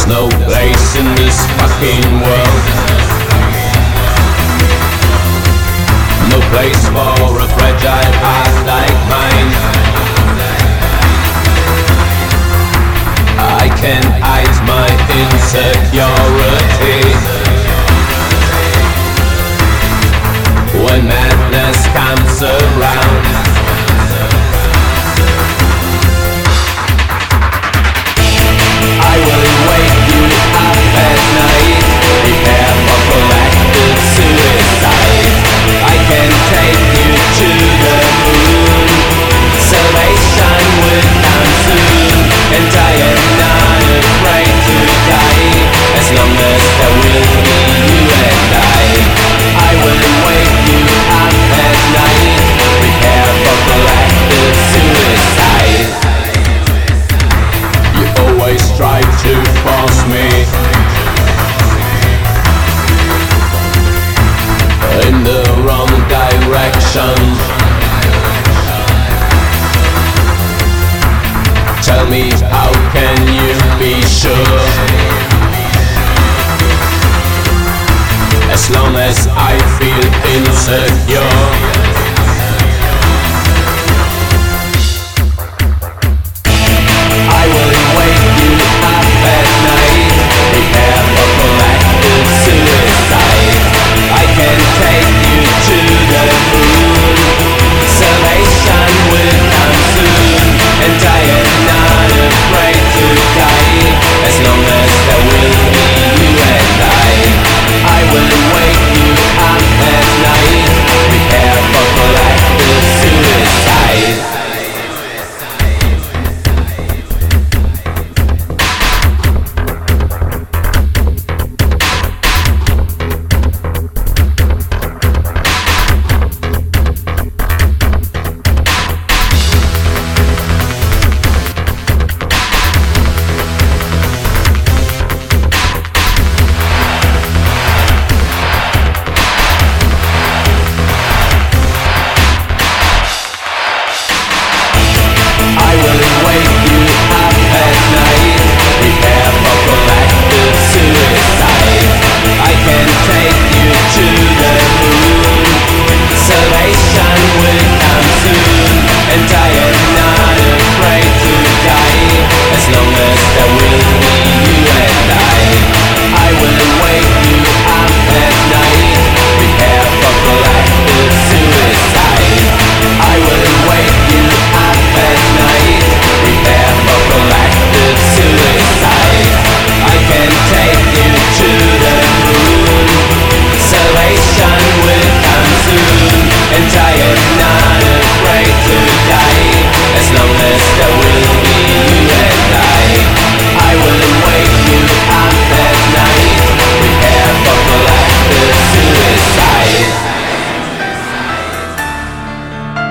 There's no place in this fucking world, no place for a fragile heart like mine. I can't hide my insecurity when madness comes around. I will wake you up at night, prepare for proactive suicide. I can take you to the moon, salvation will come soon. And I am not afraid to die, as long as there will be you and I will wake you up at night, prepare for proactive suicide. You always try to force me in the wrong direction. Tell me, how can you be sure? As long as I feel insecure,